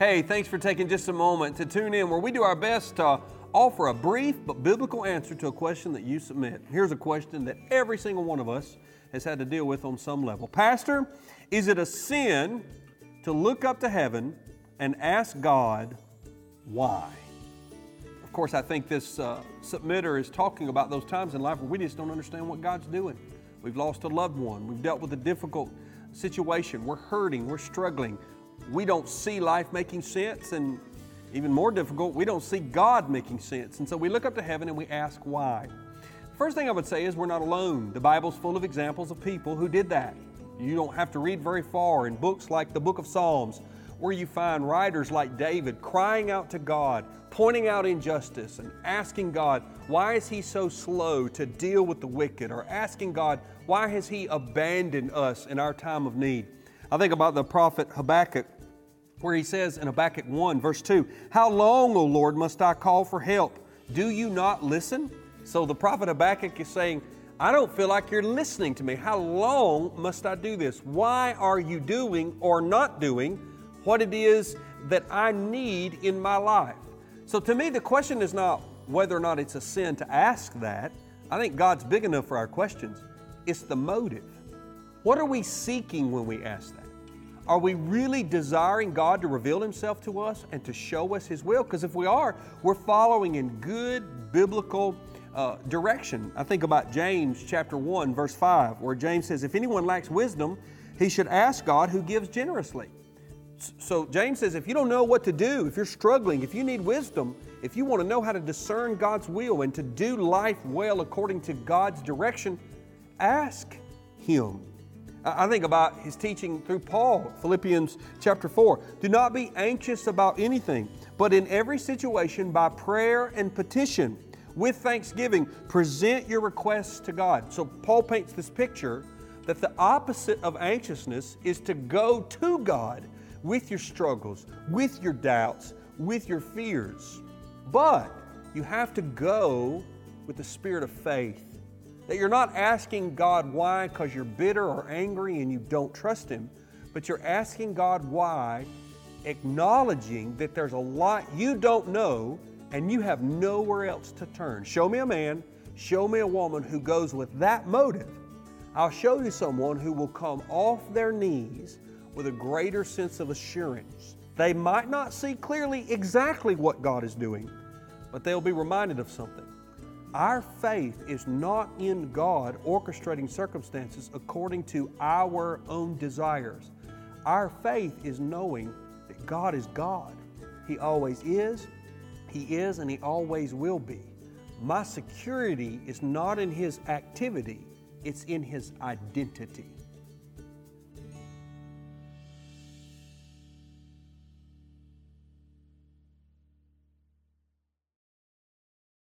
Hey, thanks for taking just a moment to tune in where we do our best to offer a brief but biblical answer to a question that you submit. Here's a question that every single one of us has had to deal with on some level. Pastor, is it a sin to look up to heaven and ask God why? Of course, I think this submitter is talking about those times in life where we just don't understand what God's doing. We've lost a loved one. We've dealt with a difficult situation. We're hurting. We're struggling. We don't see life making sense, and even more difficult, we don't see God making sense. And so we look up to heaven and we ask why. First thing I would say is we're not alone. The Bible's full of examples of people who did that. You don't have to read very far in books like the book of Psalms, where you find writers like David crying out to God, pointing out injustice and asking God, why is He so slow to deal with the wicked? Or asking God, why has He abandoned us in our time of need? I think about the prophet Habakkuk, where he says in Habakkuk 1, verse 2, "How long, O Lord, must I call for help? Do you not listen?" So the prophet Habakkuk is saying, I don't feel like you're listening to me. How long must I do this? Why are you doing or not doing what it is that I need in my life? So to me, the question is not whether or not it's a sin to ask that. I think God's big enough for our questions. It's the motive. What are we seeking when we ask that? Are we really desiring God to reveal Himself to us and to show us His will? Because if we are, we're following in good biblical direction. I think about James chapter 1, verse 5, where James says, if anyone lacks wisdom, he should ask God who gives generously. So James says, if you don't know what to do, if you're struggling, if you need wisdom, if you want to know how to discern God's will and to do life well according to God's direction, ask Him. I think about his teaching through Paul, Philippians chapter 4. Do not be anxious about anything, but in every situation by prayer and petition, with thanksgiving, present your requests to God. So Paul paints this picture that the opposite of anxiousness is to go to God with your struggles, with your doubts, with your fears. But you have to go with the spirit of faith. That you're not asking God why because you're bitter or angry and you don't trust Him, but you're asking God why, acknowledging that there's a lot you don't know and you have nowhere else to turn. Show me a man, show me a woman who goes with that motive. I'll show you someone who will come off their knees with a greater sense of assurance. They might not see clearly exactly what God is doing, but they'll be reminded of something. Our faith is not in God orchestrating circumstances according to our own desires. Our faith is knowing that God is God. He always is, and He always will be. My security is not in His activity, it's in His identity.